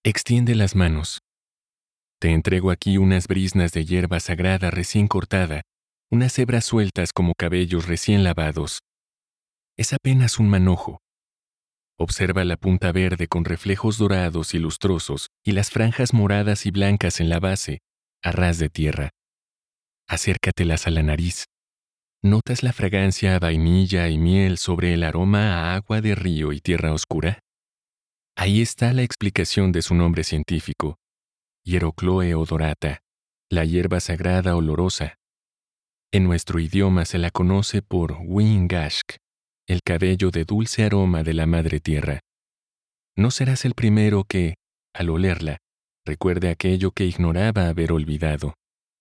Extiende las manos. Te entrego aquí unas briznas de hierba sagrada recién cortada, unas hebras sueltas como cabellos recién lavados. Es apenas un manojo. Observa la punta verde con reflejos dorados y lustrosos y las franjas moradas y blancas en la base, a ras de tierra. Acércatelas a la nariz. ¿Notas la fragancia a vainilla y miel sobre el aroma a agua de río y tierra oscura? Ahí está la explicación de su nombre científico, Hierocloe odorata, la hierba sagrada olorosa. En nuestro idioma se la conoce por Wingashk, el cabello de dulce aroma de la madre tierra. No serás el primero que, al olerla, recuerde aquello que ignoraba haber olvidado.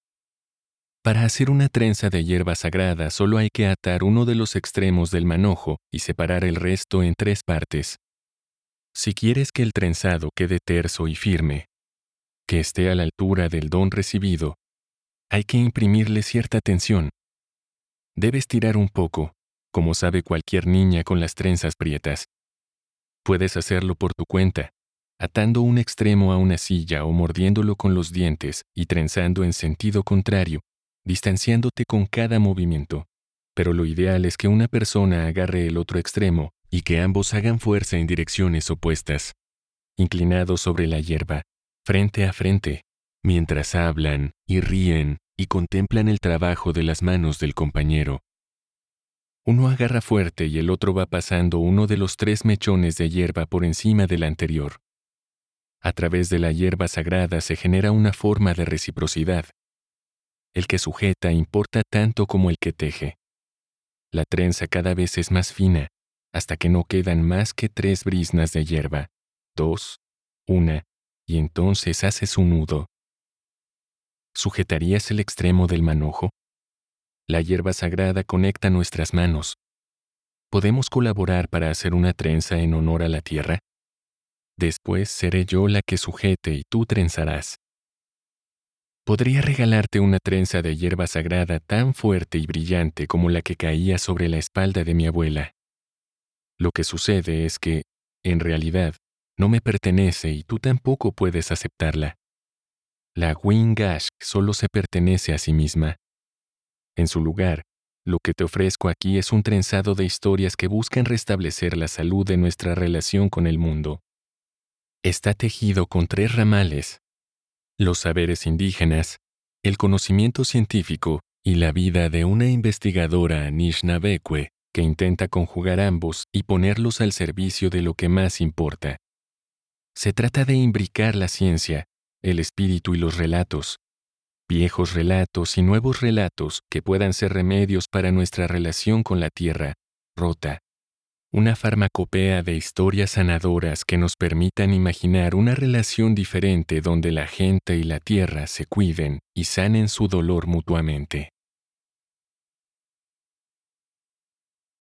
Para hacer una trenza de hierba sagrada solo hay que atar uno de los extremos del manojo y separar el resto en 3 partes. Si quieres que el trenzado quede terso y firme, que esté a la altura del don recibido, hay que imprimirle cierta tensión. Debes tirar un poco, como sabe cualquier niña con las trenzas prietas. Puedes hacerlo por tu cuenta, atando un extremo a una silla o mordiéndolo con los dientes y trenzando en sentido contrario, distanciándote con cada movimiento. Pero lo ideal es que una persona agarre el otro extremo y que ambos hagan fuerza en direcciones opuestas, inclinados sobre la hierba, frente a frente, mientras hablan y ríen y contemplan el trabajo de las manos del compañero. Uno agarra fuerte y el otro va pasando uno de los 3 mechones de hierba por encima del anterior. A través de la hierba sagrada se genera una forma de reciprocidad. El que sujeta importa tanto como el que teje. La trenza cada vez es más fina, hasta que no quedan más que 3 briznas de hierba, 2, 1, y entonces haces un nudo. ¿Sujetarías el extremo del manojo? La hierba sagrada conecta nuestras manos. ¿Podemos colaborar para hacer una trenza en honor a la tierra? Después seré yo la que sujete y tú trenzarás. Podría regalarte una trenza de hierba sagrada tan fuerte y brillante como la que caía sobre la espalda de mi abuela. Lo que sucede es que, en realidad, no me pertenece y tú tampoco puedes aceptarla. La Wingashk solo se pertenece a sí misma. En su lugar, lo que te ofrezco aquí es un trenzado de historias que buscan restablecer la salud de nuestra relación con el mundo. Está tejido con 3 ramales: los saberes indígenas, el conocimiento científico y la vida de una investigadora Anishinaabe que intenta conjugar ambos y ponerlos al servicio de lo que más importa. Se trata de imbricar la ciencia, el espíritu y los relatos, viejos relatos y nuevos relatos que puedan ser remedios para nuestra relación con la tierra, rota. Una farmacopea de historias sanadoras que nos permitan imaginar una relación diferente donde la gente y la tierra se cuiden y sanen su dolor mutuamente.